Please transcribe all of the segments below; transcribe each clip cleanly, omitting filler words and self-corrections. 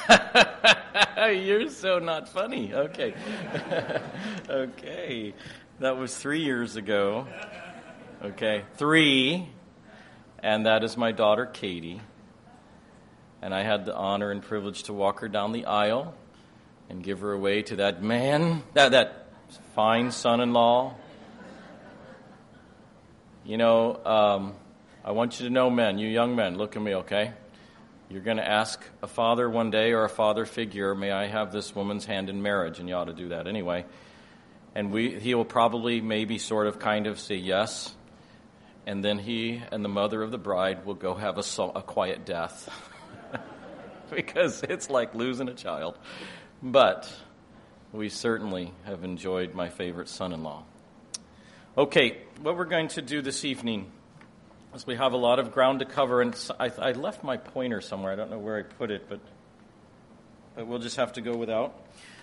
You're so not funny. Okay. Okay. That was 3 years ago. Okay. 3. And that is my daughter, Katie. And I had the honor and privilege to walk her down the aisle and give her away to that man, that fine son-in-law. You know, I want you to know, men, you young men, look at me, okay? You're going to ask a father one day or a father figure, may I have this woman's hand in marriage? And you ought to do that anyway. And he will probably maybe sort of kind of say yes. And then he and the mother of the bride will go have a quiet death. Because it's like losing a child. But we certainly have enjoyed my favorite son-in-law. Okay, what we're going to do this evening is we have a lot of ground to cover, and I left my pointer somewhere. I don't know where I put it, but we'll just have to go without.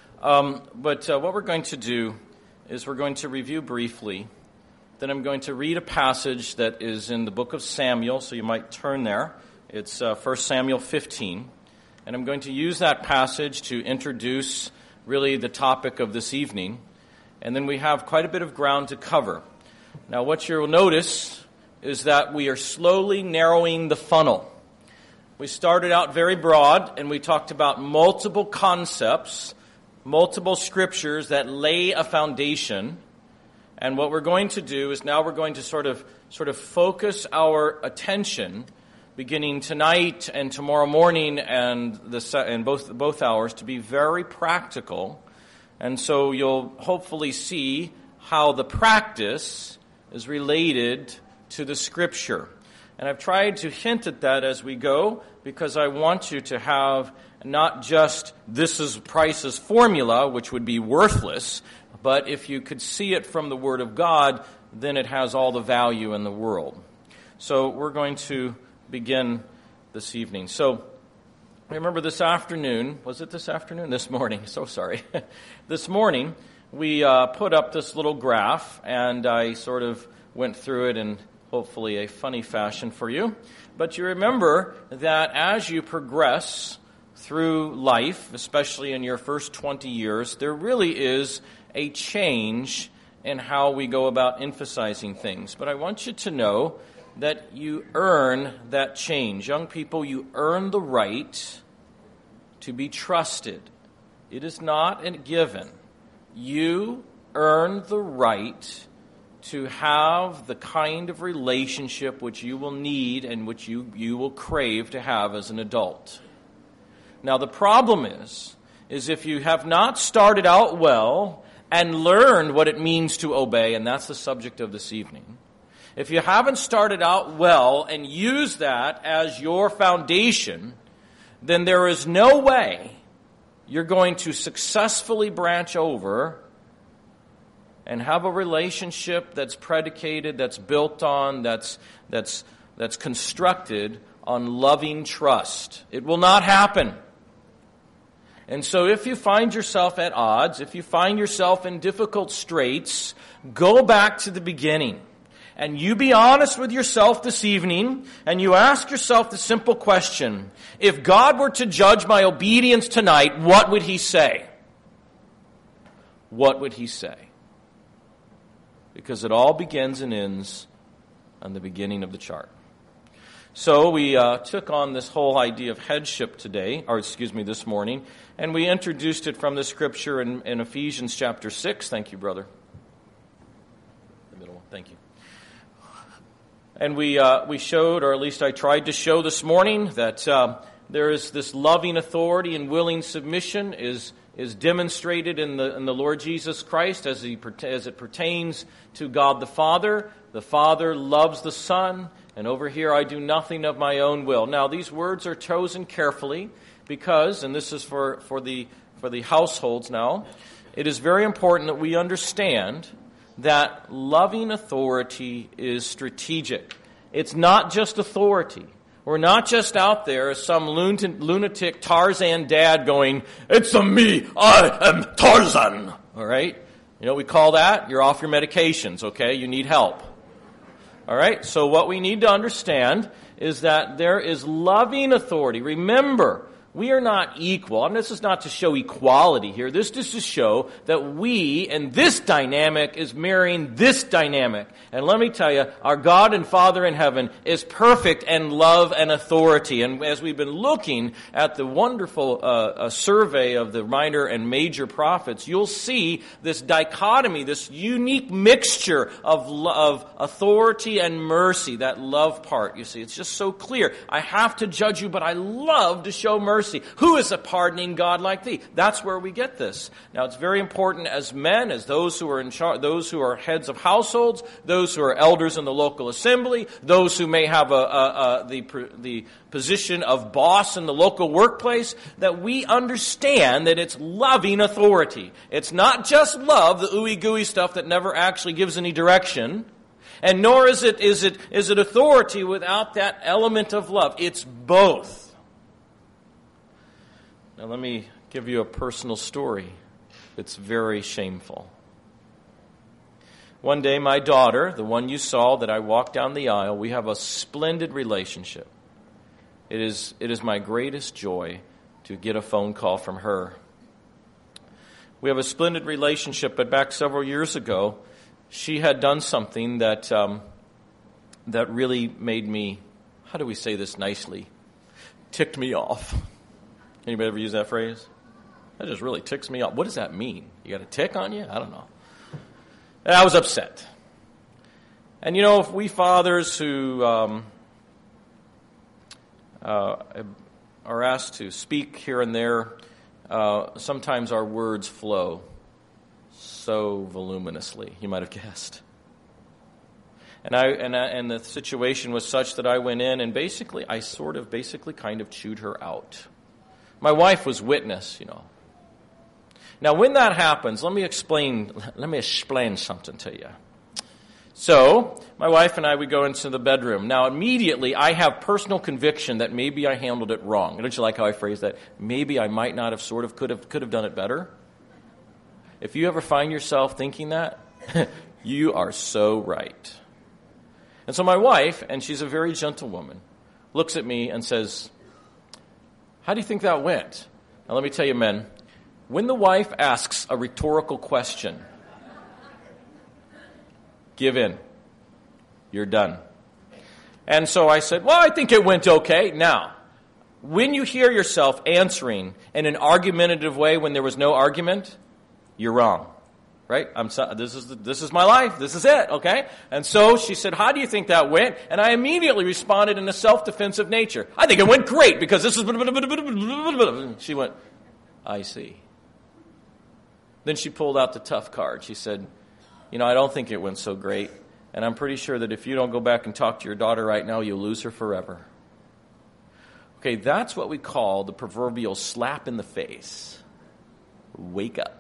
But what we're going to do is we're going to review briefly. Then I'm going to read a passage that is in the book of Samuel, so you might turn there. It's 1 Samuel 15. And I'm going to use that passage to introduce really the topic of this evening. And then we have quite a bit of ground to cover. Now, what you'll notice is that we are slowly narrowing the funnel. We started out very broad, and we talked about multiple concepts, multiple scriptures that lay a foundation. And what we're going to do is now we're going to sort of focus our attention, beginning tonight and tomorrow morning and both hours, to be very practical. And so you'll hopefully see how the practice is related to the Scripture. And I've tried to hint at that as we go, because I want you to have not just this is Price's formula, which would be worthless, but if you could see it from the Word of God, then it has all the value in the world. So we're going to begin this evening. So remember this afternoon, was it this afternoon? This morning, so sorry. This morning, we put up this little graph, and I sort of went through it in hopefully a funny fashion for you. But you remember that as you progress through life, especially in your first 20 years, there really is a change in how we go about emphasizing things. But I want you to know that you earn that change. Young people, you earn the right to be trusted. It is not a given. You earn the right to have the kind of relationship which you will need and which you will crave to have as an adult. Now, the problem is if you have not started out well and learned what it means to obey, and that's the subject of this evening, if you haven't started out well and used that as your foundation, then there is no way you're going to successfully branch over and have a relationship that's predicated, that's built on, that's constructed on loving trust. It will not happen. And so if you find yourself at odds, if you find yourself in difficult straits, go back to the beginning. And you be honest with yourself this evening, and you ask yourself the simple question, if God were to judge my obedience tonight, what would He say? What would He say? Because it all begins and ends on the beginning of the chart. So we took on this whole idea of headship this morning, and we introduced it from the scripture in Ephesians chapter 6. Thank you, brother. The middle one. Thank you. And we showed, or at least I tried to show this morning, that there is this loving authority and willing submission is demonstrated in the Lord Jesus Christ as it pertains to God the Father. The Father loves the Son, and over here I do nothing of my own will. Now these words are chosen carefully because, and this is for the households now, it is very important that we understand that loving authority is strategic. It's not just authority. We're not just out there as some lunatic Tarzan dad going, it's a me, I am Tarzan. All right? You know what we call that? You're off your medications, okay? You need help. All right? So what we need to understand is that there is loving authority. Remember, We are not equal. And this is not to show equality here. This is to show that we and this dynamic is marrying this dynamic. And let me tell you, our God and Father in heaven is perfect in love and authority. And as we've been looking at the wonderful survey of the minor and major prophets, you'll see this dichotomy, this unique mixture of authority and mercy, that love part. You see, it's just so clear. I have to judge you, but I love to show mercy. Who is a pardoning God like thee? That's where we get this. Now, it's very important as men, as those who are in charge, those who are heads of households, those who are elders in the local assembly, those who may have the position of boss in the local workplace, that we understand that it's loving authority. It's not just love, the ooey-gooey stuff that never actually gives any direction. And nor is it authority without that element of love. It's both. Now let me give you a personal story. It's very shameful. One day my daughter, the one you saw that I walked down the aisle, we have a splendid relationship. It is my greatest joy to get a phone call from her. We have a splendid relationship, but back several years ago, she had done something that really made me, how do we say this nicely, ticked me off. Anybody ever use that phrase? That just really ticks me off. What does that mean? You got a tick on you? I don't know. And I was upset. And you know, if we fathers who are asked to speak here and there, sometimes our words flow so voluminously. You might have guessed. And the situation was such that I went in and basically kind of chewed her out. My wife was witness, you know. Now, when that happens, let me explain something to you. So, my wife and I, we go into the bedroom. Now, immediately, I have personal conviction that maybe I handled it wrong. Don't you like how I phrased that? Maybe I might not have could have done it better. If you ever find yourself thinking that, you are so right. And so my wife, and she's a very gentle woman, looks at me and says, "How do you think that went?" Now let me tell you, men, when the wife asks a rhetorical question, give in. You're done. And so I said, "Well, I think it went okay." Now, when you hear yourself answering in an argumentative way when there was no argument, you're wrong. Right? This is my life. This is it. Okay? And so she said, "How do you think that went?" And I immediately responded in a self-defensive nature. "I think it went great because this is..." She went, "I see." Then she pulled out the tough card. She said, "You know, I don't think it went so great. And I'm pretty sure that if you don't go back and talk to your daughter right now, you'll lose her forever." Okay, that's what we call the proverbial slap in the face. Wake up.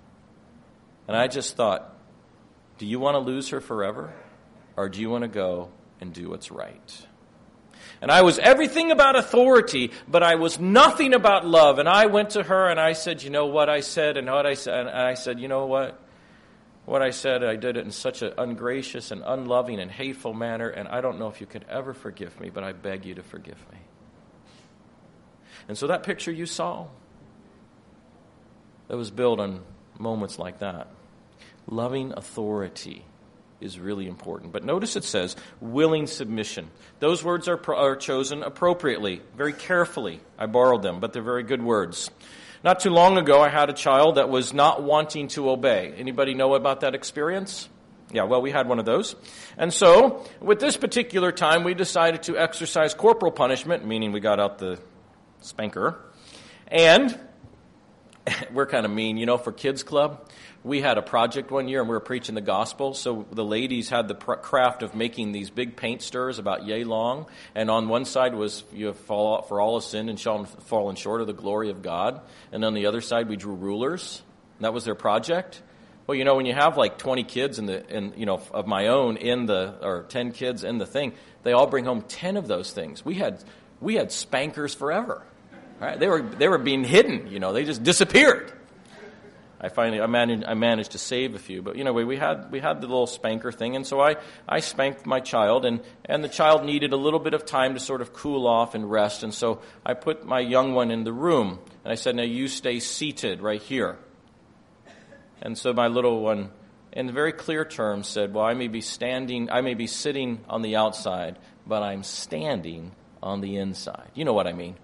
And I just thought, do you want to lose her forever? Or do you want to go and do what's right? And I was everything about authority, but I was nothing about love. And I went to her and I said, "You know what I said?" And what I said, and I said, "You know what? What I said, I did it in such an ungracious and unloving and hateful manner, and I don't know if you could ever forgive me, but I beg you to forgive me." And so that picture you saw, that was built on moments like that. Loving authority is really important. But notice it says willing submission. Those words are chosen appropriately, very carefully. I borrowed them, but they're very good words. Not too long ago, I had a child that was not wanting to obey. Anybody know about that experience? Yeah, well, we had one of those. And so, with this particular time, we decided to exercise corporal punishment, meaning we got out the spanker. And we're kind of mean, you know, for Kids Club. We had a project one year and we were preaching the gospel. So the ladies had the craft of making these big paint stirrers about yay long. And on one side was you have fall out for all have sinned and fallen short of the glory of God. And on the other side we drew rulers. And that was their project. Well, you know, when you have like 20 kids of my own or 10 kids in the thing, they all bring home 10 of those things. We had spankers forever. All right? They were being hidden, you know, they just disappeared. I managed to save a few. But we had the little spanker thing, and so I spanked my child, and the child needed a little bit of time to sort of cool off and rest, and so I put my young one in the room, and I said, now you stay seated right here. And so my little one, in very clear terms, said, well, I may be sitting on the outside, but I'm standing on the inside. You know what I mean.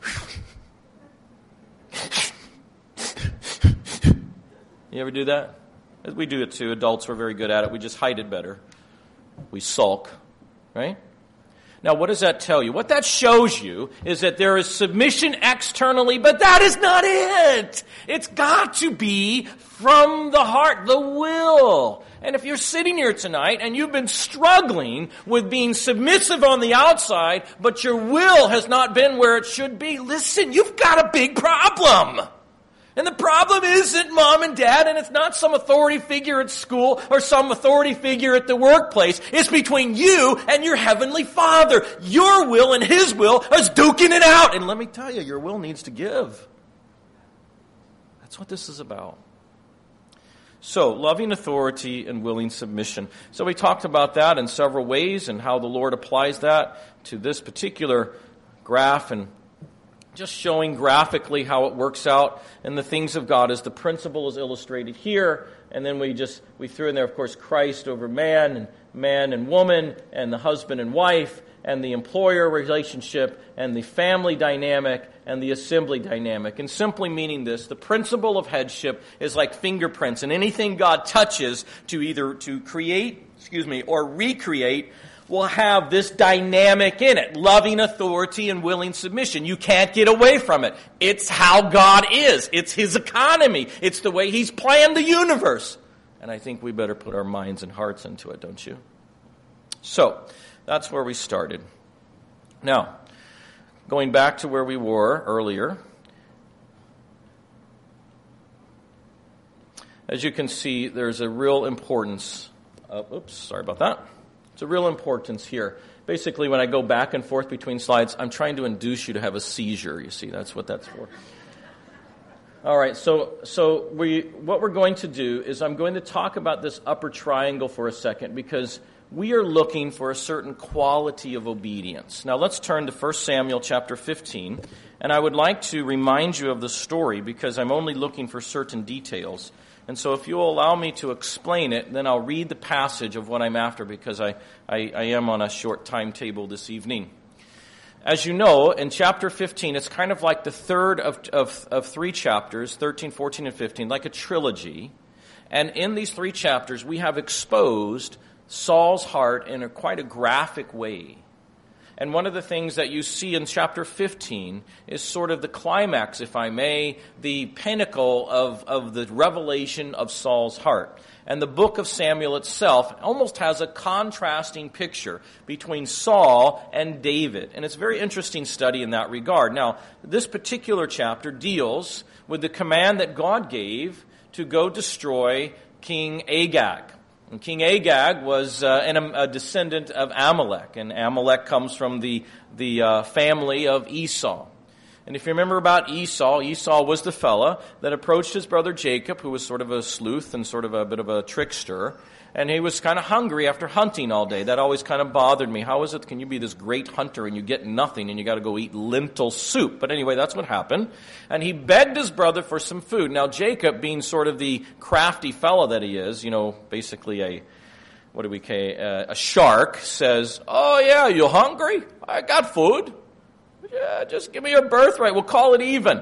You ever do that? We do it too. Adults, we're very good at it. We just hide it better. We sulk, right? Now, what does that tell you? What that shows you is that there is submission externally, but that is not it. It's got to be from the heart, the will. And if you're sitting here tonight and you've been struggling with being submissive on the outside, but your will has not been where it should be, listen, you've got a big problem. And the problem isn't mom and dad, and it's not some authority figure at school or some authority figure at the workplace. It's between you and your heavenly Father. Your will and His will is duking it out. And let me tell you, your will needs to give. That's what this is about. So, loving authority and willing submission. So we talked about that in several ways and how the Lord applies that to this particular graph, and just showing graphically how it works out in the things of God as the principle is illustrated here. And then we threw in there, of course, Christ over man and woman, and the husband and wife, and the employer relationship, and the family dynamic, and the assembly dynamic. And simply meaning this, the principle of headship is like fingerprints, and anything God touches to create, or recreate, will have this dynamic in it, loving authority and willing submission. You can't get away from it. It's how God is. It's His economy. It's the way He's planned the universe. And I think we better put our minds and hearts into it, don't you? So, that's where we started. Now, going back to where we were earlier, as you can see, there's a real importance. Sorry about that. It's a real importance here. Basically, when I go back and forth between slides, I'm trying to induce you to have a seizure. You see, that's what that's for. All right, so what we're going to do is I'm going to talk about this upper triangle for a second, because we are looking for a certain quality of obedience. Now, let's turn to 1 Samuel chapter 15, and I would like to remind you of the story, because I'm only looking for certain details. And so if you'll allow me to explain it, then I'll read the passage of what I'm after, because I am on a short timetable this evening. As you know, in chapter 15, it's kind of like the third of three chapters, 13, 14, and 15, like a trilogy. And in these three chapters, we have exposed Saul's heart in quite a graphic way. And one of the things that you see in chapter 15 is sort of the climax, if I may, the pinnacle of the revelation of Saul's heart. And the book of Samuel itself almost has a contrasting picture between Saul and David. And it's a very interesting study in that regard. Now, this particular chapter deals with the command that God gave to go destroy King Agag. And King Agag was a descendant of Amalek, and Amalek comes from the family of Esau. And if you remember about Esau was the fella that approached his brother Jacob, who was sort of a sleuth and sort of a bit of a trickster, and he was kind of hungry after hunting all day. That always kind of bothered me. How is it can you be this great hunter and you get nothing and you got to go eat lentil soup? But anyway, that's what happened. And he begged his brother for some food. Now Jacob, being sort of the crafty fella that he is, basically a shark, says, "Oh yeah, you hungry? I got food. Yeah, just give me your birthright. We'll call it even.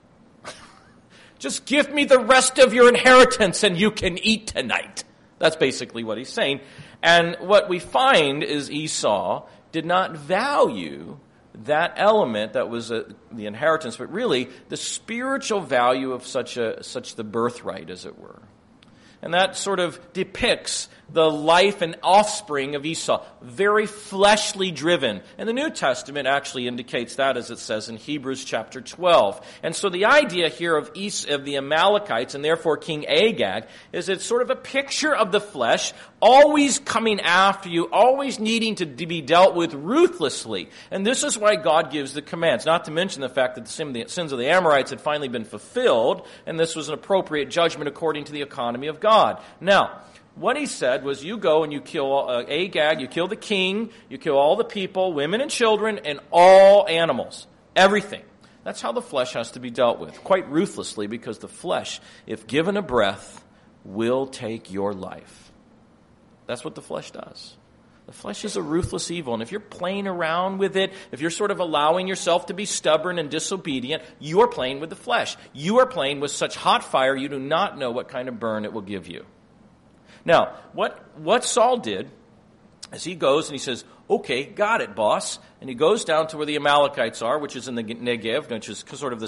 Just give me the rest of your inheritance and you can eat tonight." That's basically what he's saying. And what we find is Esau did not value that element that was the inheritance, but really the spiritual value of such the birthright, as it were. And that sort of depicts the life and offspring of Esau. Very fleshly driven. And the New Testament actually indicates that, as it says in Hebrews chapter 12. And so the idea here of the Amalekites, and therefore King Agag, is it's sort of a picture of the flesh, always coming after you, always needing to be dealt with ruthlessly. And this is why God gives the commands. Not to mention the fact that the sins of the Amorites had finally been fulfilled, and this was an appropriate judgment according to the economy of God. Now, what he said was, you go and you kill Agag, you kill the king, you kill all the people, women and children, and all animals. Everything. That's how the flesh has to be dealt with, quite ruthlessly, because the flesh, if given a breath, will take your life. That's what the flesh does. The flesh is a ruthless evil, and if you're playing around with it, if you're sort of allowing yourself to be stubborn and disobedient, you are playing with the flesh. You are playing with such hot fire, you do not know what kind of burn it will give you. Now, what Saul did is he goes and he says, okay, got it, boss. And he goes down to where the Amalekites are, which is in the Negev, which is sort of the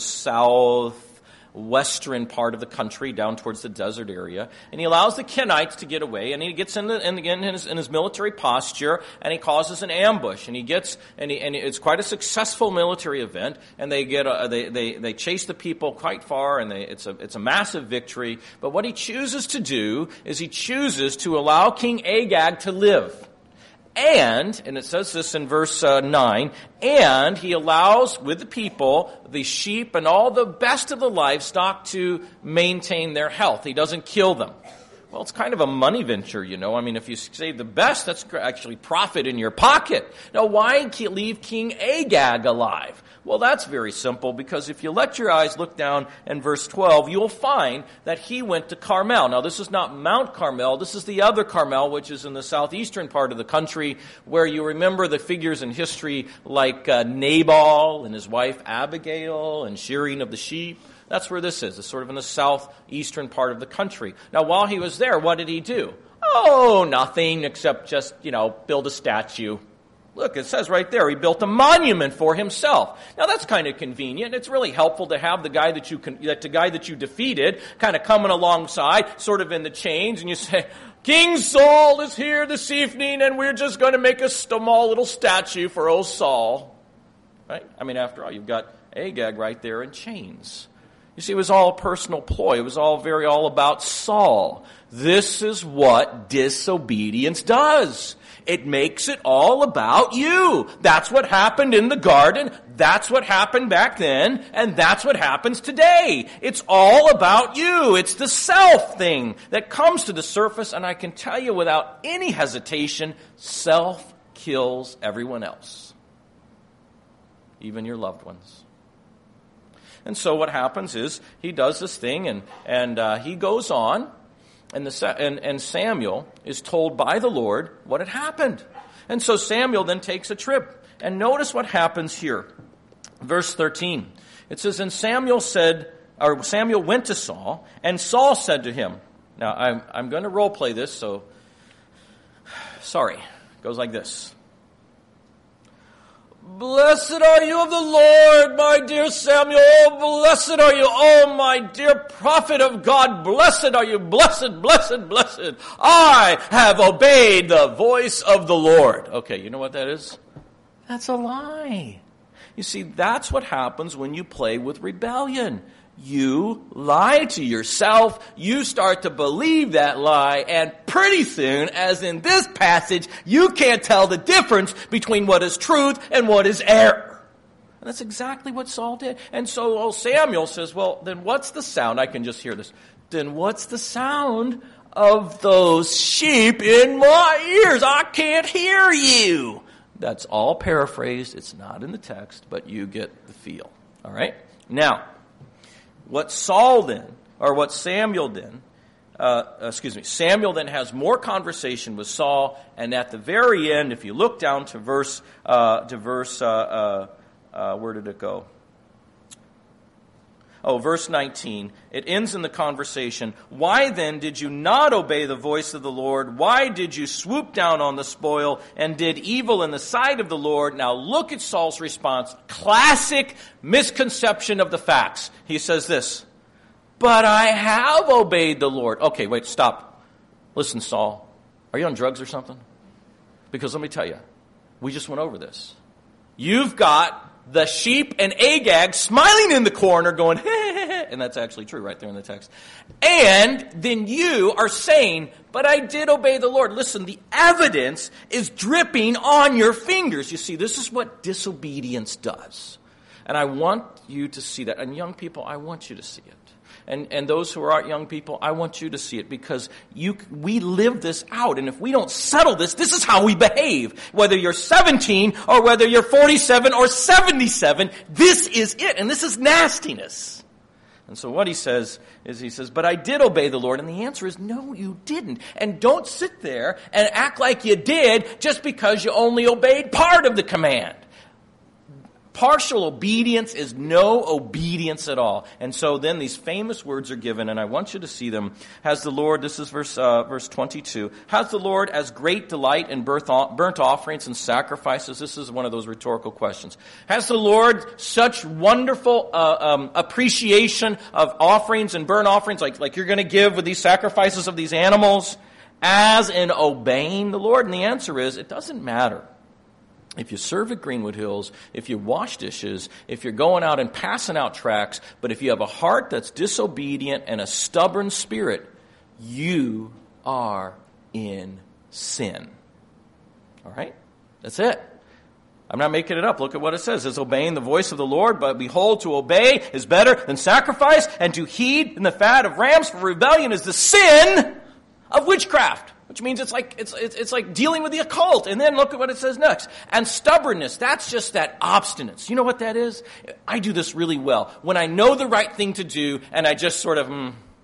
southwestern part of the country, down towards the desert area. And he allows the Kenites to get away, and he gets in his military posture, and he causes an ambush. And it's quite a successful military event, and they chase the people quite far, and it's a massive victory. But what he chooses to do is he chooses to allow King Agag to live. And it says this in verse 9, and he allows with the people, the sheep and all the best of the livestock to maintain their health. He doesn't kill them. Well, it's kind of a money venture, you know. I mean, if you save the best, that's actually profit in your pocket. Now, why leave King Agag alive? Well, that's very simple, because if you let your eyes look down in verse 12, you'll find that he went to Carmel. Now, this is not Mount Carmel. This is the other Carmel, which is in the southeastern part of the country, where you remember the figures in history like Nabal and his wife Abigail and shearing of the sheep. That's where this is. It's sort of in the southeastern part of the country. Now, while he was there, what did he do? Oh, nothing except just, build a statue. Look, it says right there, he built a monument for himself. Now, that's kind of convenient. It's really helpful to have the guy that you defeated kind of coming alongside, sort of in the chains, and you say, King Saul is here this evening, and we're just going to make a small little statue for old Saul. Right? I mean, after all, you've got Agag right there in chains. You see, it was all a personal ploy. It was all about Saul. This is what disobedience does. It makes it all about you. That's what happened in the garden. That's what happened back then. And that's what happens today. It's all about you. It's the self thing that comes to the surface. And I can tell you without any hesitation, self kills everyone else. Even your loved ones. And so what happens is he does this thing and he goes on. And Samuel is told by the Lord what had happened. And so Samuel then takes a trip. And notice what happens here. Verse 13. It says, and Samuel went to Saul, and Saul said to him. Now, I'm going to role play this, so sorry. It goes like this. Blessed are you of the Lord, my dear Samuel. Blessed are you, oh my dear prophet of God. Blessed are you, blessed, blessed, blessed. I have obeyed the voice of the Lord. Okay, you know what that is? That's a lie. You see, that's what happens when you play with rebellion. You lie to yourself, you start to believe that lie, and pretty soon, as in this passage, you can't tell the difference between what is truth and what is error. And that's exactly what Saul did. And so Samuel says, well, then what's the sound? I can just hear this. Then what's the sound of those sheep in my ears? I can't hear you. That's all paraphrased. It's not in the text, but you get the feel. All right? Now, Samuel then has more conversation with Saul, and at the very end, if you look down to verse, where did it go? Verse 19, it ends in the conversation. Why then did you not obey the voice of the Lord? Why did you swoop down on the spoil and did evil in the sight of the Lord? Now look at Saul's response. Classic misconception of the facts. He says this, but I have obeyed the Lord. Okay, wait, stop. Listen, Saul. Are you on drugs or something? Because let me tell you, we just went over this. You've got the sheep and Agag smiling in the corner going, and that's actually true right there in the text. And then you are saying, but I did obey the Lord. Listen, the evidence is dripping on your fingers. You see, this is what disobedience does. And I want you to see that. And young people, I want you to see it. And those who are young people, I want you to see it because we live this out. And if we don't settle this, this is how we behave. Whether you're 17 or whether you're 47 or 77, this is it. And this is nastiness. And so what he says is, but I did obey the Lord. And the answer is, no, you didn't. And don't sit there and act like you did just because you only obeyed part of the command. Partial obedience is no obedience at all. And so then these famous words are given, and I want you to see them. Has the Lord, this is verse 22, has the Lord as great delight in burnt offerings and sacrifices? This is one of those rhetorical questions. Has the Lord such wonderful appreciation of offerings and burnt offerings like you're going to give with these sacrifices of these animals as in obeying the Lord? And the answer is, it doesn't matter. If you serve at Greenwood Hills, if you wash dishes, if you're going out and passing out tracts, but if you have a heart that's disobedient and a stubborn spirit, you are in sin. All right? That's it. I'm not making it up. Look at what it says. It's obeying the voice of the Lord, but behold, to obey is better than sacrifice, and to heed in the fat of rams for rebellion is the sin of witchcraft. Which means it's like dealing with the occult. And then look at what it says next. And stubbornness, that's just that obstinance. You know what that is? I do this really well. When I know the right thing to do, and I just sort of,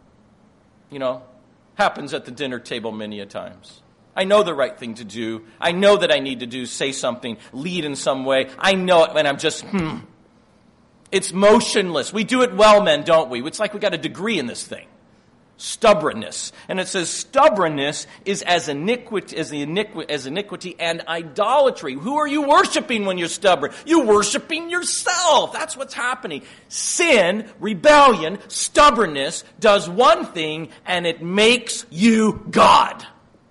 happens at the dinner table many a times. I know the right thing to do. I know that I need to say something, lead in some way. I know it, and I'm just, It's motionless. We do it well, men, don't we? It's like we got a degree in this thing. Stubbornness. And it says stubbornness is as iniquity and idolatry. Who are you worshiping when you're stubborn? You're worshiping yourself. That's what's happening. Sin, rebellion, stubbornness does one thing, and it makes you God.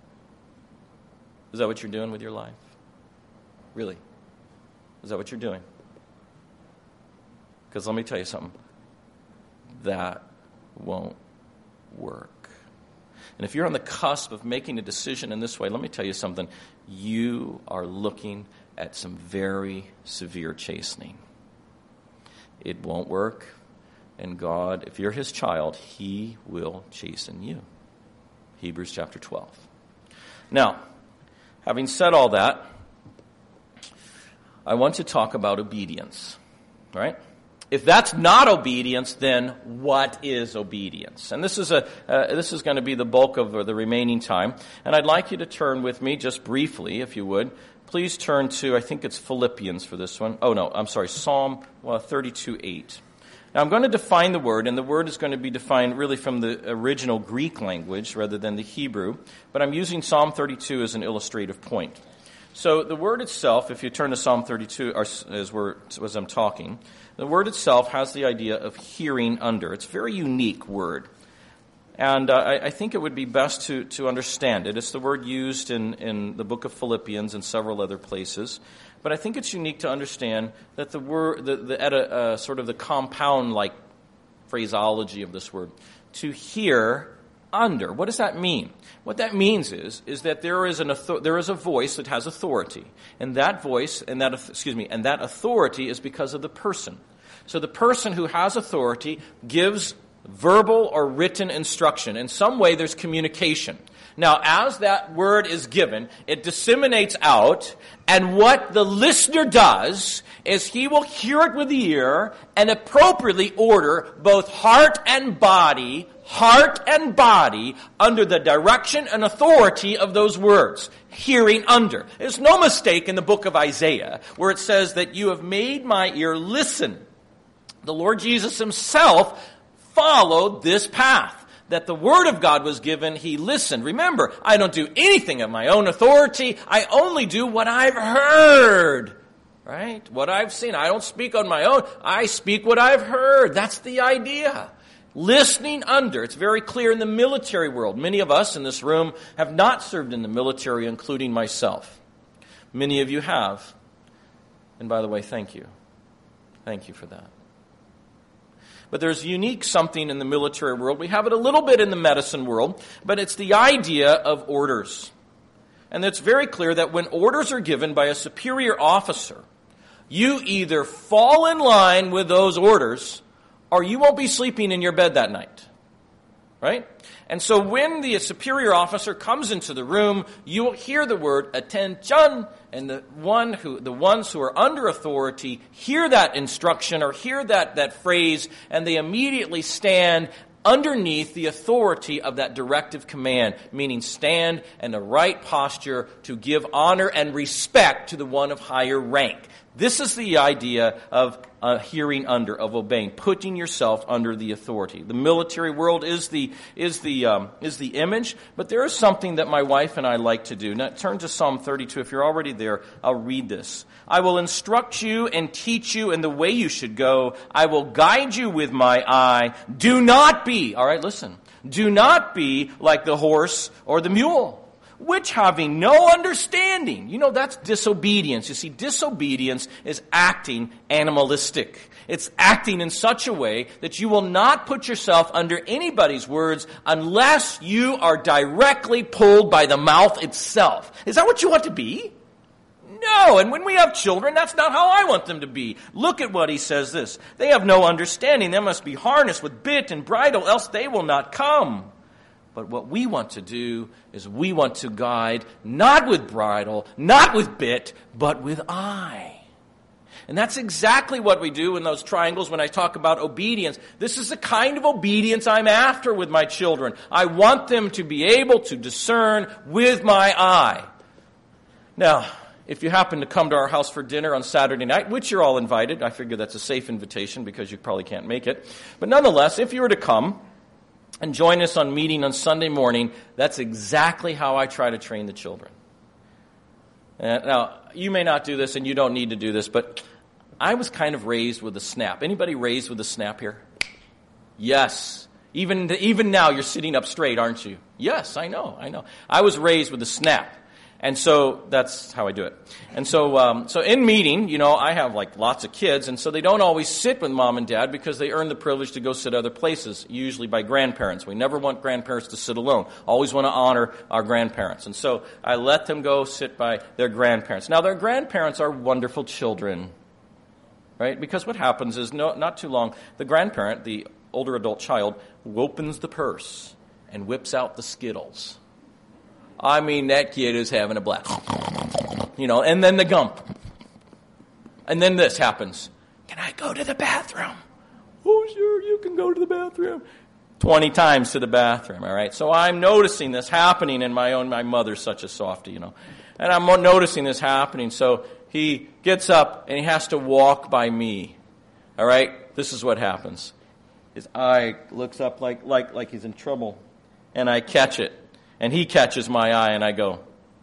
Is that what you're doing with your life? Really? Is that what you're doing? Because let me tell you something. That won't work. And if you're on the cusp of making a decision in this way, let me tell you something. You are looking at some very severe chastening. It won't work. And God, if you're His child, He will chasten you. Hebrews chapter 12. Now, having said all that, I want to talk about obedience. All right? If that's not obedience, then what is obedience? And this is going to be the bulk of the remaining time. And I'd like you to turn with me just briefly, if you would. Please turn to, I think it's Philippians for this one. Oh, no, I'm sorry, Psalm 32:8. Now, I'm going to define the word, and the word is going to be defined really from the original Greek language rather than the Hebrew. But I'm using Psalm 32 as an illustrative point. So the word itself, if you turn to Psalm 32 as I'm talking, the word itself has the idea of hearing under. It's a very unique word. And I think it would be best to understand it. It's the word used in the book of Philippians and several other places. But I think it's unique to understand that the word, sort of the compound-like phraseology of this word, to hear under. What does that mean? What that means is that there is a voice that has authority, and that voice and that authority is because of the person. So the person who has authority gives verbal or written instruction. In some way, there's communication. Now, as that word is given, it disseminates out, and what the listener does is he will hear it with the ear and appropriately order both heart and body under the direction and authority of those words. Hearing under. There's no mistake in the book of Isaiah where it says that you have made my ear listen. The Lord Jesus Himself followed this path. That the Word of God was given, He listened. Remember, I don't do anything of my own authority. I only do what I've heard. Right? What I've seen. I don't speak on my own. I speak what I've heard. That's the idea. Listening under. It's very clear in the military world. Many of us in this room have not served in the military, including myself. Many of you have. And by the way, thank you. Thank you for that. But there's unique something in the military world. We have it a little bit in the medicine world, but it's the idea of orders. And it's very clear that when orders are given by a superior officer, you either fall in line with those orders or you won't be sleeping in your bed that night. Right? And so when the superior officer comes into the room, you will hear the word attention, and the ones who are under authority hear that instruction or hear that phrase, and they immediately stand underneath the authority of that directive command, meaning stand in the right posture to give honor and respect to the one of higher rank. This is the idea of hearing under, of obeying, putting yourself under the authority. The military world is the image, but there is something that my wife and I like to do. Now, turn to Psalm 32. If you're already there, I'll read this. I will instruct you and teach you in the way you should go. I will guide you with my eye. Do not be, all right, listen, do not be like the horse or the mule, which having no understanding, that's disobedience. You see, disobedience is acting animalistic. It's acting in such a way that you will not put yourself under anybody's words unless you are directly pulled by the mouth itself. Is that what you want to be? No, and when we have children, that's not how I want them to be. Look at what he says this. They have no understanding. They must be harnessed with bit and bridle, else they will not come. But what we want to do is we want to guide, not with bridle, not with bit, but with eye. And that's exactly what we do in those triangles when I talk about obedience. This is the kind of obedience I'm after with my children. I want them to be able to discern with my eye. Now, if you happen to come to our house for dinner on Saturday night, which you're all invited, I figure that's a safe invitation because you probably can't make it. But nonetheless, if you were to come and join us on meeting on Sunday morning, that's exactly how I try to train the children. Now, you may not do this and you don't need to do this, but I was kind of raised with a snap. Anybody raised with a snap here? Yes. Even now you're sitting up straight, aren't you? Yes, I know. I was raised with a snap. And so that's how I do it. And so in meeting, I have lots of kids, and so they don't always sit with mom and dad because they earn the privilege to go sit other places, usually by grandparents. We never want grandparents to sit alone. Always want to honor our grandparents. And so I let them go sit by their grandparents. Now, their grandparents are wonderful children, right? Because what happens is, not too long, the grandparent, the older adult child, opens the purse and whips out the Skittles. I mean, that kid is having a blast. And then the gum. And then this happens. Can I go to the bathroom? Oh, sure, you can go to the bathroom. 20 times to the bathroom, all right? So I'm noticing this happening in my mother's such a softie, And I'm noticing this happening. So he gets up and he has to walk by me, all right? This is what happens. His eye looks up like he's in trouble, and I catch it. And he catches my eye, and I go.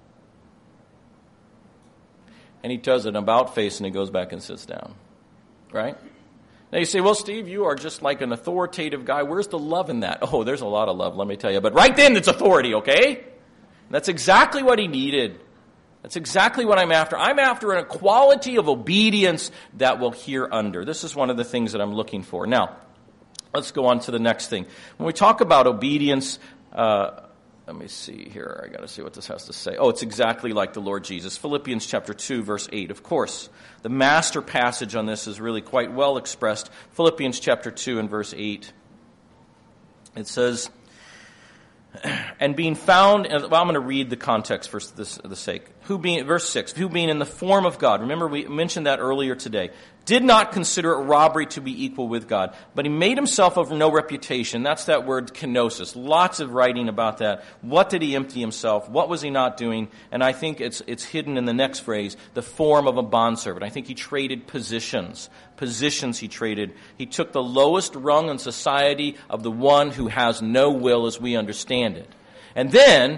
And he does an about face, and he goes back and sits down. Right? Now you say, well, Steve, you are just like an authoritative guy. Where's the love in that? Oh, there's a lot of love, let me tell you. But right then, it's authority, okay? And that's exactly what he needed. That's exactly what I'm after. I'm after a quality of obedience that will hear under. This is one of the things that I'm looking for. Now, let's go on to the next thing. When we talk about obedience, let me see here. I got to see what this has to say. Oh, it's exactly like the Lord Jesus. Philippians chapter 2, verse 8. Of course, the master passage on this is really quite well expressed. Philippians chapter 2 and verse 8. It says, and being found, well, I'm going to read the context for the sake. Verse 6, who being in the form of God, remember we mentioned that earlier today, did not consider it robbery to be equal with God, but he made himself of no reputation. That's that word kenosis. Lots of writing about that. What did he empty himself? What was he not doing? And I think it's hidden in the next phrase, the form of a bondservant. I think he traded positions. Positions he traded. He took the lowest rung in society of the one who has no will as we understand it. And then,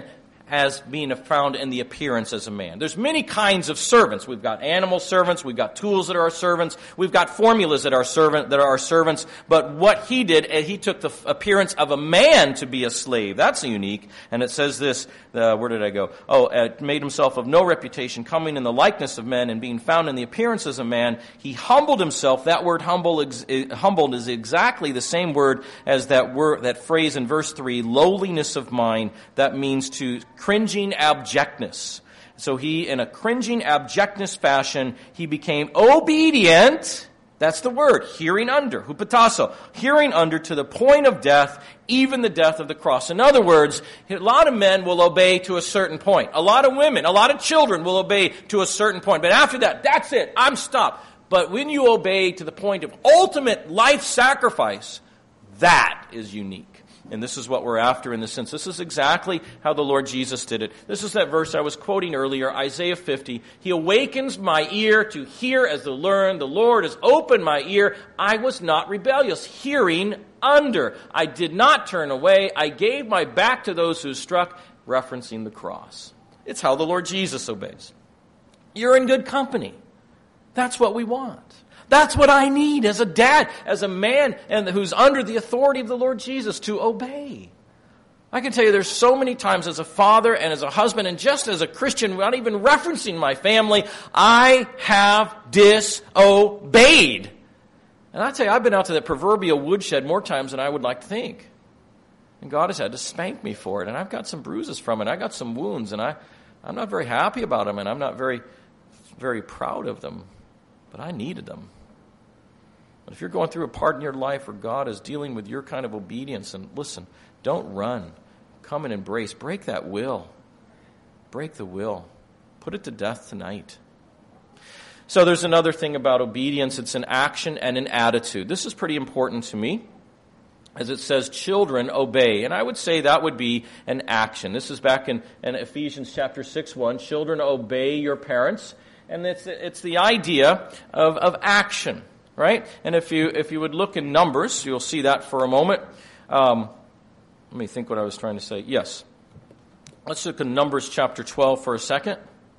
as being found in the appearance as a man. There's many kinds of servants. We've got animal servants, we've got tools that are our servants, we've got formulas that are our servants, but what he did, he took the appearance of a man to be a slave. That's unique. And it says this, where did I go? Made himself of no reputation, coming in the likeness of men and being found in the appearance as a man. He humbled himself. That word humbled is exactly the same word as that phrase in verse 3, lowliness of mind. That means to cringing abjectness. So he, in a cringing abjectness fashion, he became obedient. That's the word, hearing under, hupatasso, hearing under to the point of death, even the death of the cross. In other words, a lot of men will obey to a certain point. A lot of women, a lot of children will obey to a certain point. But after that, that's it, I'm stopped. But when you obey to the point of ultimate life sacrifice, that is unique. And this is what we're after in this sense. This is exactly how the Lord Jesus did it. This is that verse I was quoting earlier, Isaiah 50. He awakens my ear to hear as to learn. The Lord has opened my ear. I was not rebellious, hearing under. I did not turn away. I gave my back to those who struck, referencing the cross. It's how the Lord Jesus obeys. You're in good company. That's what we want. That's what I need as a dad, as a man and who's under the authority of the Lord Jesus, to obey. I can tell you there's so many times as a father and as a husband and just as a Christian, not even referencing my family, I have disobeyed. And I tell you, I've been out to that proverbial woodshed more times than I would like to think. And God has had to spank me for it. And I've got some bruises from it. I got some wounds. And I'm not very happy about them. And I'm not very, very proud of them. But I needed them. But if you're going through a part in your life where God is dealing with your kind of obedience, and listen, don't run. Come and embrace. Break that will. Break the will. Put it to death tonight. So there's another thing about obedience. It's an action and an attitude. This is pretty important to me. As it says, children obey. And I would say that would be an action. This is back in Ephesians chapter 6:1. Children, obey your parents. And it's the idea of action. Right? And if you would look in Numbers, you'll see that for a moment. Let me think what I was trying to say. Yes. Let's look at Numbers chapter 12 for a second.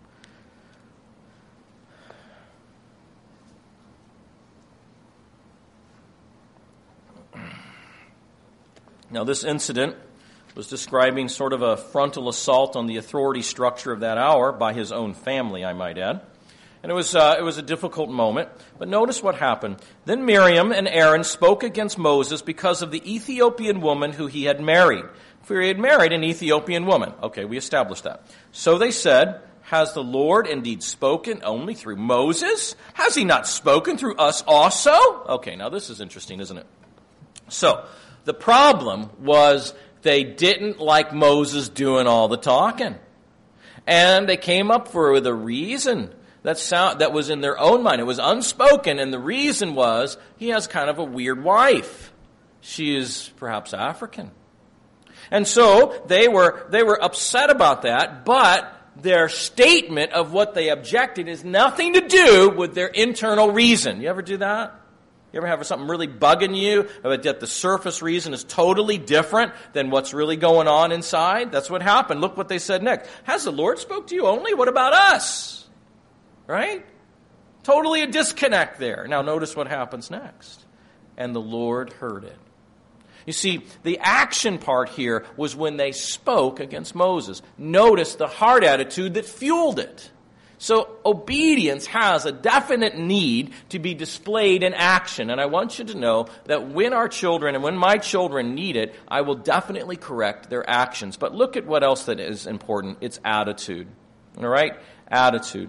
Now, this incident was describing sort of a frontal assault on the authority structure of that hour by his own family, I might add. And it was a difficult moment. But notice what happened. Then Miriam and Aaron spoke against Moses because of the Ethiopian woman who he had married. For he had married an Ethiopian woman. Okay, we established that. So they said, has the Lord indeed spoken only through Moses? Has he not spoken through us also? Okay, now this is interesting, isn't it? So, the problem was they didn't like Moses doing all the talking. And they came up with a reason that was in their own mind. It was unspoken, and the reason was he has kind of a weird wife. She is perhaps African. And so they were upset about that, but their statement of what they objected is nothing to do with their internal reason. You ever do that? You ever have something really bugging you, but yet the surface reason is totally different than what's really going on inside? That's what happened. Look what they said next. Has the Lord spoke to you only? What about us? Right? Totally a disconnect there. Now notice what happens next. And the Lord heard it. You see, the action part here was when they spoke against Moses. Notice the heart attitude that fueled it. So obedience has a definite need to be displayed in action. And I want you to know that when our children and when my children need it, I will definitely correct their actions. But look at what else that is important. It's attitude. All right? Attitude.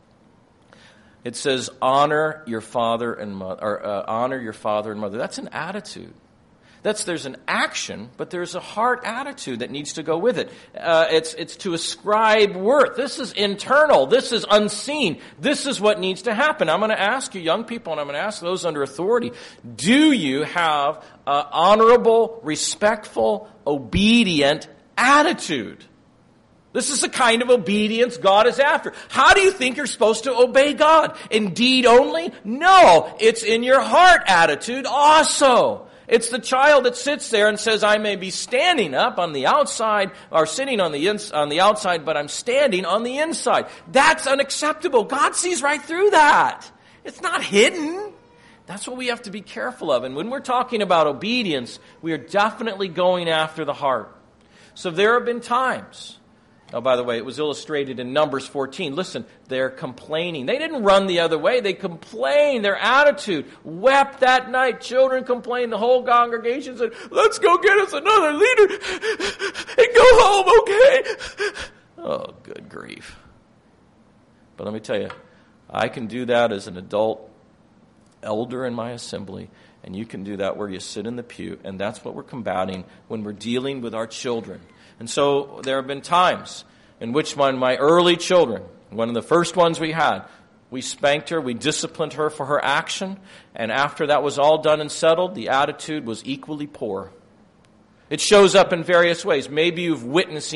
It says, honor your father and mother, or honor your father and mother. That's an attitude. There's an action, but there's a heart attitude that needs to go with it. It's to ascribe worth. This is internal. This is unseen. This is what needs to happen. I'm going to ask you, young people, and I'm going to ask those under authority, do you have an honorable, respectful, obedient attitude? This is the kind of obedience God is after. How do you think you're supposed to obey God? In deed only? No, it's in your heart attitude also. It's the child that sits there and says, I may be standing up on the outside or sitting on the outside, but I'm standing on the inside. That's unacceptable. God sees right through that. It's not hidden. That's what we have to be careful of. And when we're talking about obedience, we are definitely going after the heart. So there have been times. Oh, by the way, it was illustrated in Numbers 14. Listen, they're complaining. They didn't run the other way. They complained. Their attitude wept that night. Children complained. The whole congregation said, let's go get us another leader and go home, okay? Oh, good grief. But let me tell you, I can do that as an adult elder in my assembly, and you can do that where you sit in the pew, and that's what we're combating when we're dealing with our children. And so there have been times in which my early children, one of the first ones we had, we spanked her, we disciplined her for her action, and after that was all done and settled, the attitude was equally poor. It shows up in various ways. Maybe you've witnessed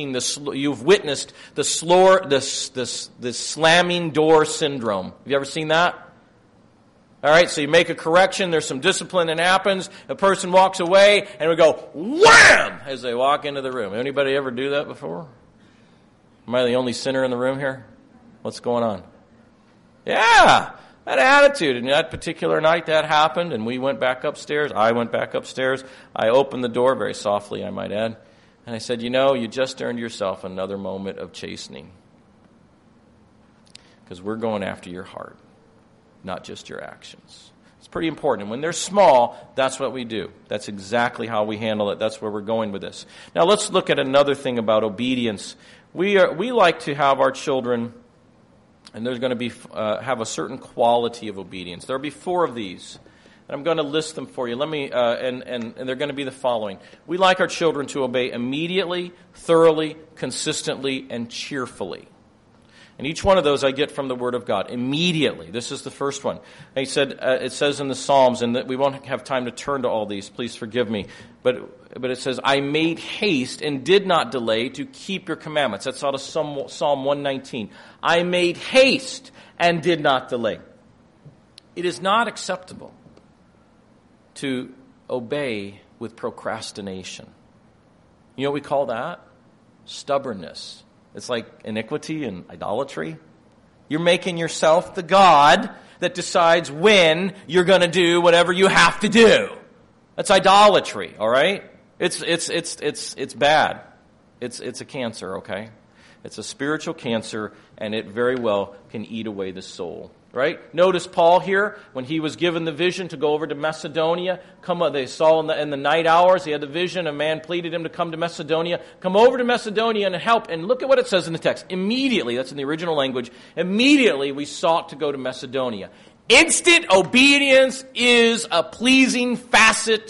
the slamming door syndrome. Have you ever seen that? All right, so you make a correction, there's some discipline that happens, a person walks away, and we go, wham, as they walk into the room. Anybody ever do that before? Am I the only sinner in the room here? What's going on? Yeah, that attitude. And that particular night that happened, and we went back upstairs. I went back upstairs. I opened the door, very softly, I might add, and I said, you just earned yourself another moment of chastening. Because we're going after your heart, not just your actions. It's pretty important. And when they're small, that's what we do. That's exactly how we handle it. That's where we're going with this. Now let's look at another thing about obedience. We like to have our children, and there's going to be have a certain quality of obedience. There'll be 4 of these, and I'm going to list them for you. Let me and they're going to be the following. We like our children to obey immediately, thoroughly, consistently, and cheerfully. And each one of those I get from the Word of God. Immediately. This is the first one. And he said, it says in the Psalms, and that we won't have time to turn to all these, please forgive me. But it says, I made haste and did not delay to keep your commandments. That's out of Psalm 119. I made haste and did not delay. It is not acceptable to obey with procrastination. You know what we call that? Stubbornness. It's like iniquity and idolatry. You're making yourself the God that decides when you're going to do whatever you have to do. That's idolatry, all right? It's bad. It's a cancer, okay? It's a spiritual cancer, and it very well can eat away the soul. Right? Notice Paul here, when he was given the vision to go over to Macedonia, they saw in the night hours, he had the vision, a man pleaded him to come to Macedonia, come over to Macedonia and help. And look at what it says in the text. Immediately, that's in the original language, immediately we sought to go to Macedonia. Instant obedience is a pleasing facet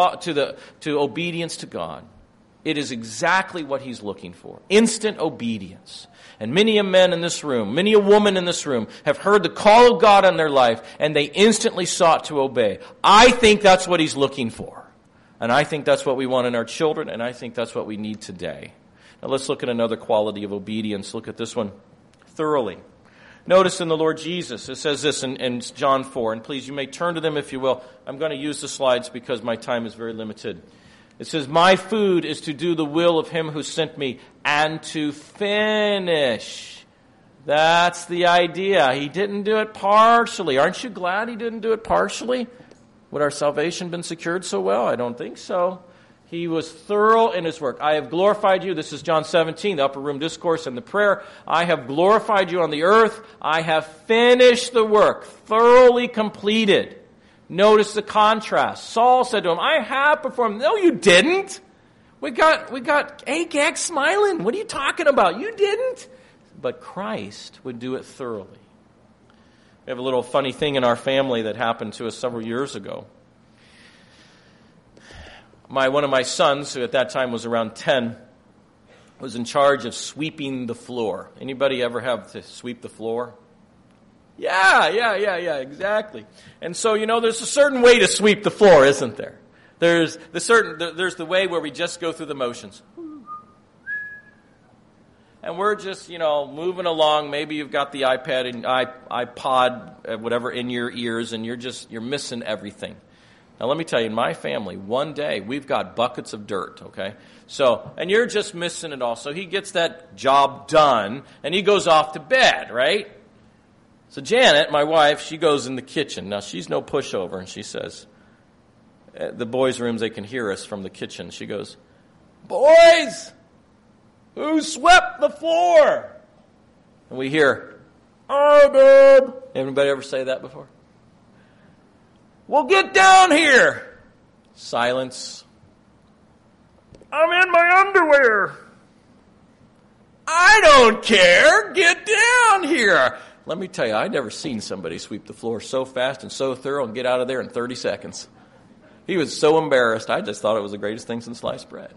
to obedience to God. It is exactly what he's looking for. Instant obedience. And many a man in this room, many a woman in this room have heard the call of God on their life, and they instantly sought to obey. I think that's what he's looking for. And I think that's what we want in our children, and I think that's what we need today. Now let's look at another quality of obedience. Look at this one. Thoroughly. Notice in the Lord Jesus, it says this in John 4, and please, you may turn to them if you will. I'm going to use the slides because my time is very limited. It says, my food is to do the will of him who sent me and to finish. That's the idea. He didn't do it partially. Aren't you glad he didn't do it partially? Would our salvation been secured so well? I don't think so. He was thorough in his work. I have glorified you. This is John 17, the upper room discourse and the prayer. I have glorified you on the earth. I have finished the work, thoroughly completed. Notice the contrast. Saul said to him, I have performed. No, you didn't. We got Agag smiling. What are you talking about? You didn't. But Christ would do it thoroughly. We have a little funny thing in our family that happened to us several years ago. One of my sons, who at that time was around 10, was in charge of sweeping the floor. Anybody ever have to sweep the floor? Yeah, exactly. And so, there's a certain way to sweep the floor, isn't there? There's the way where we just go through the motions. And we're just, moving along. Maybe you've got the iPad and iPod, whatever, in your ears, and you're missing everything. Now, let me tell you, in my family, one day, we've got buckets of dirt, okay? So, and you're just missing it all. So he gets that job done, and he goes off to bed, right? So Janet, my wife, she goes in the kitchen. Now, she's no pushover, and she says, the boys' rooms, they can hear us from the kitchen. She goes, "Boys, who swept the floor?" And we hear, "I did." Anybody ever say that before? "Well, get down here." Silence. "I'm in my underwear." "I don't care. Get down here." Let me tell you, I've never seen somebody sweep the floor so fast and so thorough and get out of there in 30 seconds. He was so embarrassed. I just thought it was the greatest thing since sliced bread.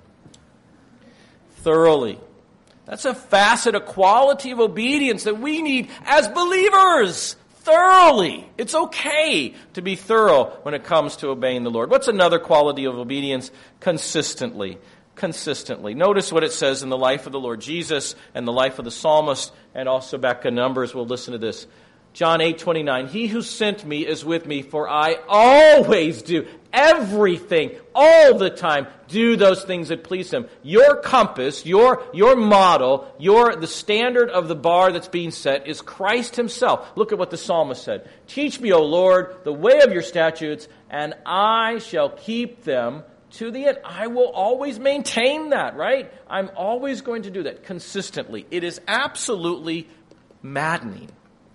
Thoroughly. That's a facet, a quality of obedience that we need as believers. Thoroughly. It's okay to be thorough when it comes to obeying the Lord. What's another quality of obedience? Consistently. Consistently. Notice what it says in the life of the Lord Jesus and the life of the psalmist, and also back in Numbers. We'll listen to this. John 8:29. He who sent me is with me, for I always do everything, all the time, do those things that please him. Your compass, your model, the standard of the bar that's being set is Christ himself. Look at what the psalmist said. Teach me, O Lord, the way of your statutes, and I shall keep them to the end. I will always maintain that, right? I'm always going to do that consistently. It is absolutely maddening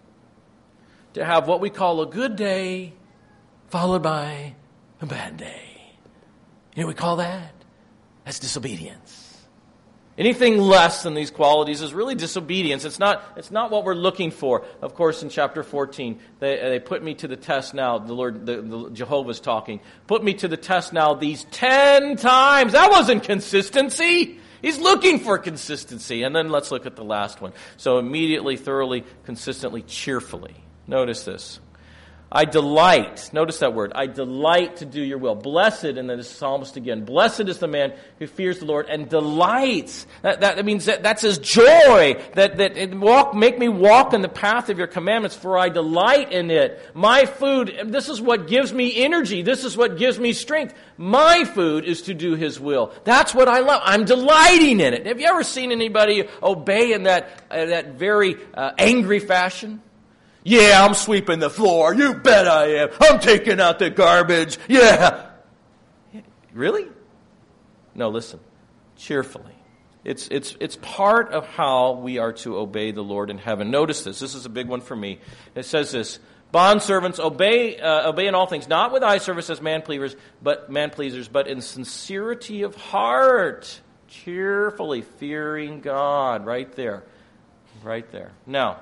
to have what we call a good day followed by a bad day. You know what we call that? That's disobedience. Anything less than these qualities is really disobedience. It's not what we're looking for. Of course, in chapter 14, they put me to the test now. The Lord, the Jehovah's talking. Put me to the test now these 10 times. That wasn't consistency. He's looking for consistency. And then let's look at the last one. So immediately, thoroughly, consistently, cheerfully. Notice this. I delight, notice that word, I delight to do your will. Blessed, and then the psalmist again, blessed is the man who fears the Lord and delights. That means that's his joy, make me walk in the path of your commandments, for I delight in it. My food, this is what gives me energy, this is what gives me strength. My food is to do his will. That's what I love. I'm delighting in it. Have you ever seen anybody obey in that very angry fashion? Yeah, I'm sweeping the floor. You bet I am. I'm taking out the garbage. Yeah. Really? No, listen. Cheerfully. It's part of how we are to obey the Lord in heaven. Notice this. This is a big one for me. It says this. Bondservants, obey in all things, not with eye service as man pleasers, but in sincerity of heart. Cheerfully fearing God. Right there. Right there. Now,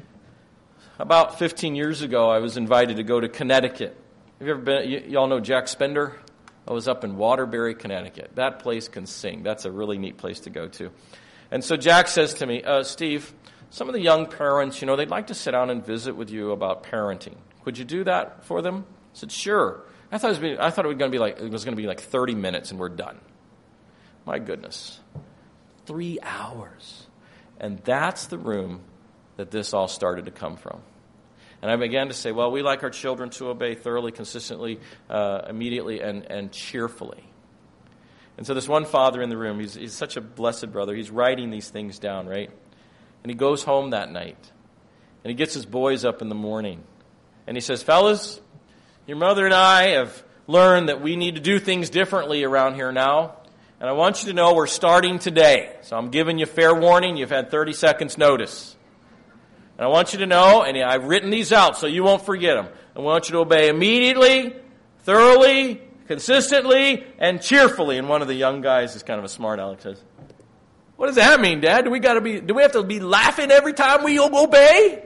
about 15 years ago, I was invited to go to Connecticut. Have you ever been? Y'all know Jack Spender? I was up in Waterbury, Connecticut. That place can sing. That's a really neat place to go to. And so Jack says to me, Steve, some of the young parents, they'd like to sit down and visit with you about parenting. Could you do that for them? I said, sure. I thought it was going to be like 30 minutes and we're done. My goodness. 3 hours. And that's the room that this all started to come from. And I began to say, well, we like our children to obey thoroughly, consistently, immediately, and cheerfully. And so this one father in the room, he's such a blessed brother. He's writing these things down, right? And he goes home that night. And he gets his boys up in the morning. And he says, fellas, your mother and I have learned that we need to do things differently around here now. And I want you to know we're starting today. So I'm giving you fair warning. You've had 30 seconds notice. And I want you to know, and I've written these out so you won't forget them. I want you to obey immediately, thoroughly, consistently, and cheerfully. And one of the young guys is kind of a smart aleck, says, what does that mean, Dad? Do we have to be laughing every time we obey?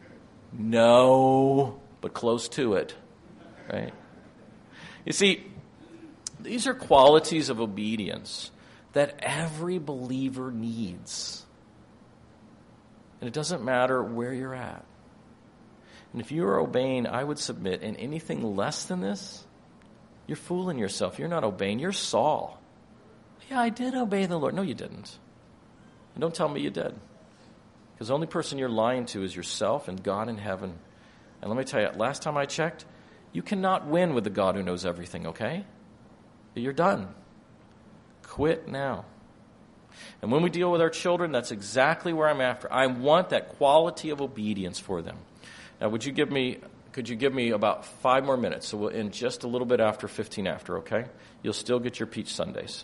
No, but close to it. Right? You see, these are qualities of obedience that every believer needs. And it doesn't matter where you're at. And if you are obeying, I would submit, in anything less than this, you're fooling yourself. You're not obeying. You're Saul. Yeah, I did obey the Lord. No, you didn't. And don't tell me you did. Because the only person you're lying to is yourself and God in heaven. And let me tell you, last time I checked, You cannot win with the God who knows everything, okay? You're done. Quit now. And when we deal with our children, that's exactly where I'm after. I want that quality of obedience for them. Now, could you give me about 5 more minutes? So we'll end just a little bit after 15 after, okay? You'll still get your peach sundaes.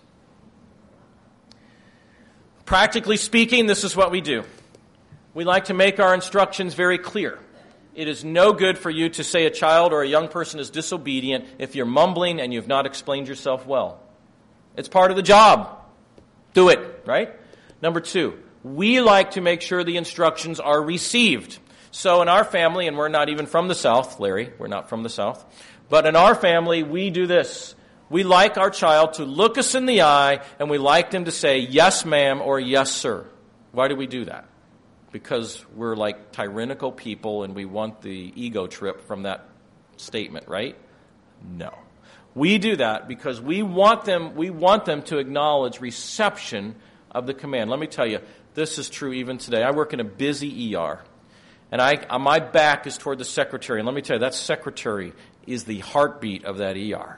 Practically speaking, this is what we do. We like to make our instructions very clear. It is no good for you to say a child or a young person is disobedient if you're mumbling and you've not explained yourself well. It's part of the job. Do it, right? Number 2, we like to make sure the instructions are received. So in our family, and we're not even from the South, Larry, we're not from the South, but in our family, we do this. We like our child to look us in the eye, and we like them to say, yes, ma'am, or yes, sir. Why do we do that? Because we're like tyrannical people, and we want the ego trip from that statement, right? No. We do that because we want them to acknowledge reception of the command. Let me tell you, this is true even today. I work in a busy ER, and my back is toward the secretary. And let me tell you, that secretary is the heartbeat of that ER.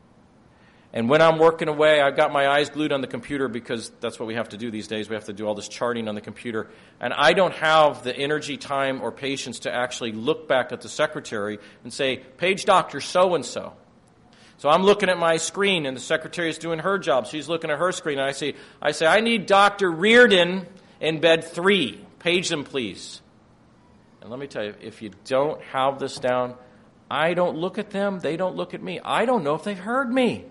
And when I'm working away, I've got my eyes glued on the computer because that's what we have to do these days. We have to do all this charting on the computer. And I don't have the energy, time, or patience to actually look back at the secretary and say, page doctor so-and-so. So I'm looking at my screen, and the secretary is doing her job. She's looking at her screen, and I say, I need Dr. Reardon in bed 3. Page them, please. And let me tell you, if you don't have this down, I don't look at them. They don't look at me. I don't know if they've heard me.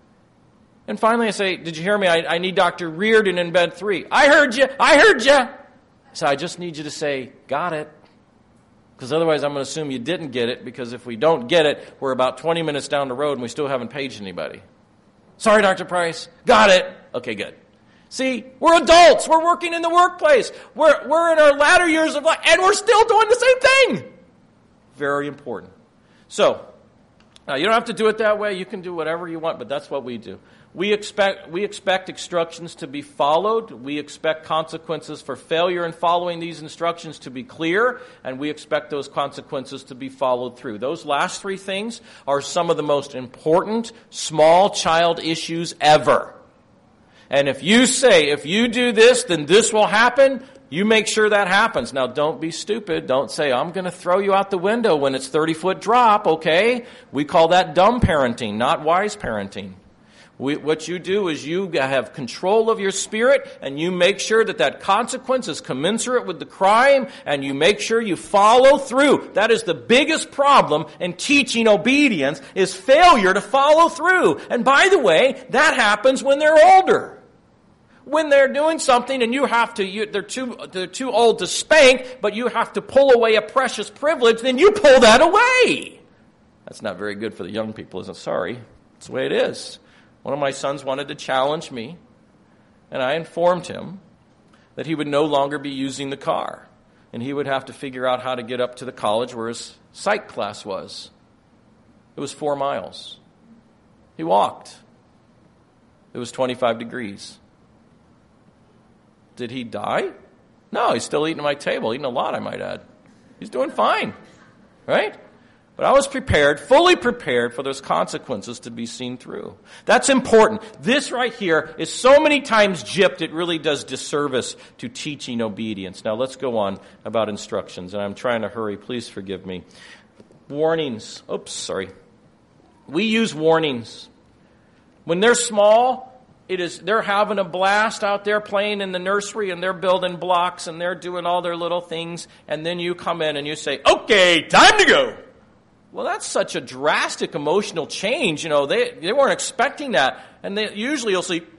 And finally I say, did you hear me? I need Dr. Reardon in bed 3. I heard you. So I just need you to say, got it. Because otherwise I'm going to assume you didn't get it, because if we don't get it, we're about 20 minutes down the road and we still haven't paged anybody. Sorry, Dr. Price. Got it. Okay, good. See, we're adults. We're working in the workplace. We're in our latter years of life, and we're still doing the same thing. Very important. So, now you don't have to do it that way. You can do whatever you want, but that's what we do. We expect instructions to be followed. We expect consequences for failure in following these instructions to be clear, and we expect those consequences to be followed through. Those last 3 things are some of the most important small child issues ever. And if you say, if you do this, then this will happen, you make sure that happens. Now, don't be stupid. Don't say, I'm going to throw you out the window when it's 30-foot drop, okay? We call that dumb parenting, not wise parenting. What you do is you have control of your spirit, and you make sure that consequence is commensurate with the crime, and you make sure you follow through. That is the biggest problem in teaching obedience, is failure to follow through. And by the way, that happens when they're older. When they're doing something and they're too old to spank, but you have to pull away a precious privilege, then you pull that away. That's not very good for the young people, is it? Sorry. It's the way it is. One of my sons wanted to challenge me, and I informed him that he would no longer be using the car, and he would have to figure out how to get up to the college where his psych class was. It was 4 miles. He walked. It was 25 degrees. Did he die? No, he's still eating at my table, eating a lot, I might add. He's doing fine, right? But I was prepared, fully prepared for those consequences to be seen through. That's important. This right here is so many times gypped, it really does disservice to teaching obedience. Now let's go on about instructions, and I'm trying to hurry. Please forgive me. Warnings. We use warnings. When they're small, they're having a blast out there playing in the nursery, and they're building blocks, and they're doing all their little things, and then you come in and you say, okay, time to go. Well, that's such a drastic emotional change. You know, they weren't expecting that. And usually you'll see,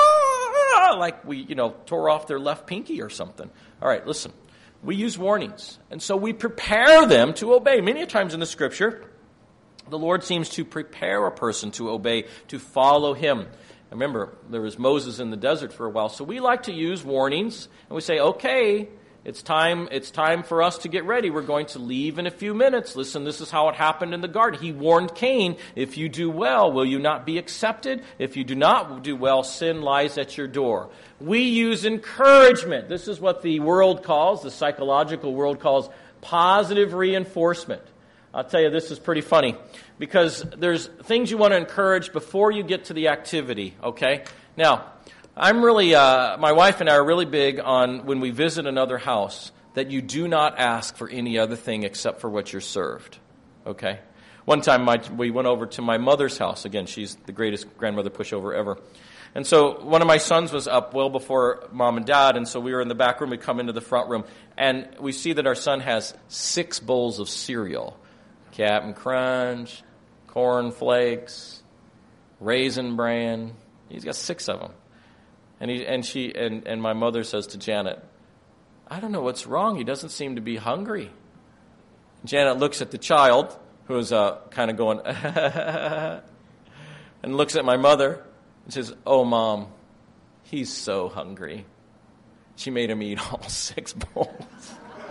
like we, tore off their left pinky or something. All right, listen. We use warnings. And so we prepare them to obey. Many times in the Scripture, the Lord seems to prepare a person to obey, to follow Him. Remember, there was Moses in the desert for a while. So we like to use warnings. And we say, okay, It's time for us to get ready. We're going to leave in a few minutes. Listen, this is how it happened in the garden. He warned Cain, if you do well, will you not be accepted? If you do not do well, sin lies at your door. We use encouragement. This is what the world calls, the psychological world calls, positive reinforcement. I'll tell you, this is pretty funny because there's things you want to encourage before you get to the activity, okay? Now, I'm really, my wife and I are really big on when we visit another house that you do not ask for any other thing except for what you're served, okay? One time we went over to my mother's house. Again, she's the greatest grandmother pushover ever. And so one of my sons was up well before Mom and Dad, and so we were in the back room. We come into the front room, and we see that our son has 6 bowls of cereal. Captain Crunch, Corn Flakes, Raisin Bran. He's got 6 of them. And my mother says to Janet, I don't know what's wrong. He doesn't seem to be hungry. Janet looks at the child, who's kind of going, and looks at my mother and says, oh, Mom, he's so hungry. She made him eat all 6 bowls.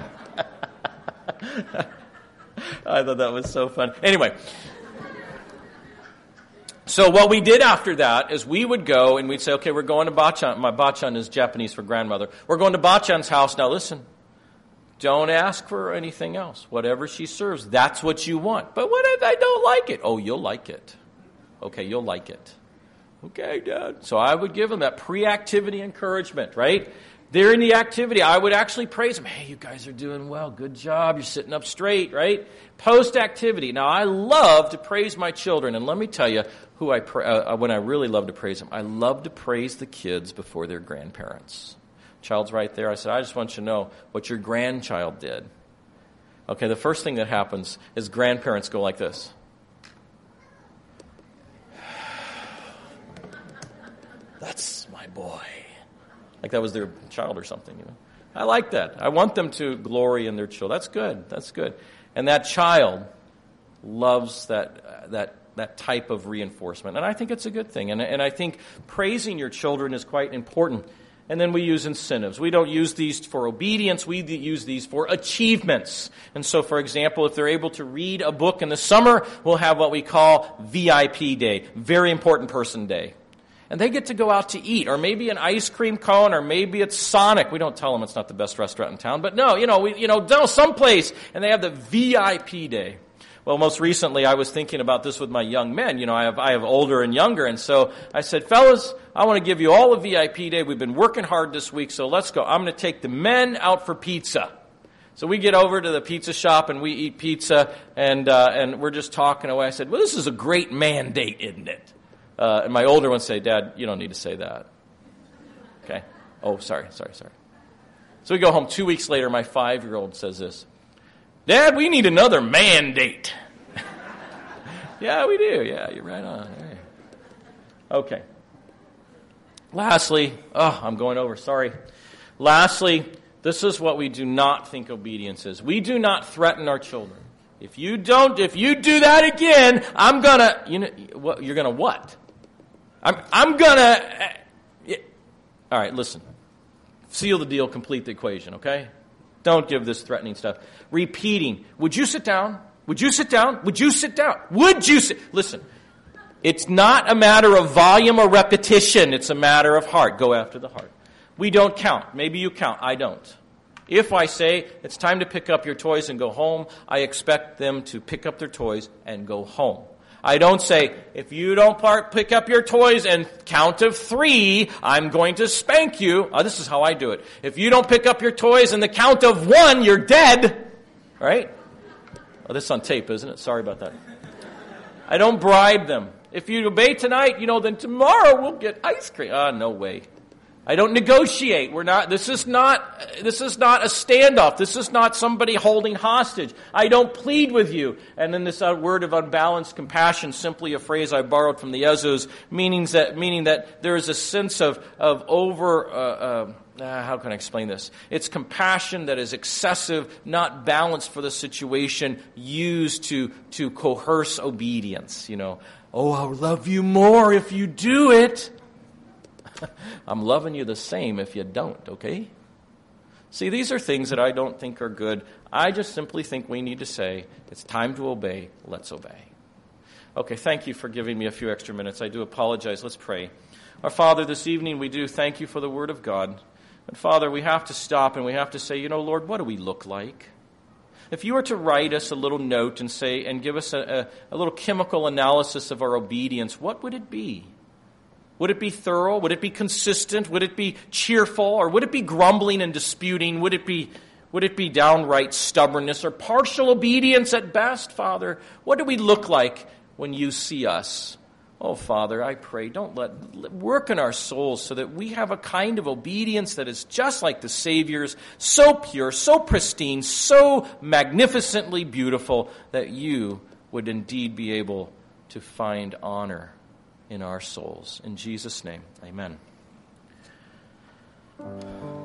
I thought that was so fun. Anyway, so what we did after that is we would go and we'd say, okay, we're going to Bachan. My Bachan is Japanese for grandmother. We're going to Bachan's house. Now listen, don't ask for anything else. Whatever she serves, that's what you want. But what if I don't like it? Oh, you'll like it. Okay, you'll like it. Okay, Dad. So I would give them that pre-activity encouragement, right? During the activity, I would actually praise them. Hey, you guys are doing well. Good job. You're sitting up straight, right? Post-activity. Now, I love to praise my children. And let me tell you who when I really love to praise them. I love to praise the kids before their grandparents. Child's right there. I said, I just want you to know what your grandchild did. Okay, the first thing that happens is grandparents go like this. That's my boy. Like that was their child or something, you know. I like that. I want them to glory in their children. That's good. That's good. And that child loves that type of reinforcement. And I think it's a good thing. And I think praising your children is quite important. And then we use incentives. We don't use these for obedience. We use these for achievements. And so, for example, if they're able to read a book in the summer, we'll have what we call VIP day, very important person day. And they get to go out to eat, or maybe an ice cream cone, or maybe it's Sonic. We don't tell them it's not the best restaurant in town, but no, someplace, and they have the VIP day. Well, most recently, I was thinking about this with my young men. You know, I have older and younger, and so I said, fellas, I want to give you all a VIP day. We've been working hard this week, so let's go. I'm going to take the men out for pizza. So we get over to the pizza shop, and we eat pizza, and we're just talking away. I said, well, this is a great man date, isn't it? And my older ones say, Dad, you don't need to say that. Okay. Oh, sorry. So we go home 2 weeks later. My 5-year-old says this. Dad, we need another man date. Yeah, we do. Yeah, you're right on. Right. Okay. Lastly, I'm going over. Sorry. Lastly, this is what we do not think obedience is. We do not threaten our children. If you do that again, I'm gonna, you're gonna what? I'm gonna, all right, listen. Seal the deal, complete the equation, okay? Don't give this threatening stuff. Repeating, would you sit down? Would you sit down? Would you sit down? Would you sit? Listen, it's not a matter of volume or repetition. It's a matter of heart. Go after the heart. We don't count. Maybe you count. I don't. If I say it's time to pick up your toys and go home, I expect them to pick up their toys and go home. I don't say, if you don't pick up your toys and count of 3, I'm going to spank you. This is how I do it. If you don't pick up your toys and the count of 1, you're dead. Right? Oh, this is on tape, isn't it? Sorry about that. I don't bribe them. If you obey tonight, then tomorrow we'll get ice cream. No way. I don't negotiate. This is not a standoff. This is not somebody holding hostage. I don't plead with you. And then this word of unbalanced compassion, simply a phrase I borrowed from the Ezus, meaning that there is a sense of how can I explain this? It's compassion that is excessive, not balanced for the situation, used to coerce obedience. I'll love you more if you do it. I'm loving you the same if you don't, okay? See, these are things that I don't think are good. I just simply think we need to say, it's time to obey, let's obey. Okay, thank you for giving me a few extra minutes. I do apologize. Let's pray. Our Father, this evening we do thank you for the Word of God. And Father, we have to stop and we have to say, Lord, what do we look like? If you were to write us a little note and say, and give us a little chemical analysis of our obedience, what would it be? Would it be thorough? Would it be consistent? Would it be cheerful? Or would it be grumbling and disputing? Would it be downright stubbornness or partial obedience at best, Father? What do we look like when you see us? Oh, Father, I pray, work in our souls so that we have a kind of obedience that is just like the Savior's, so pure, so pristine, so magnificently beautiful that you would indeed be able to find honor in our souls. In Jesus' name, amen.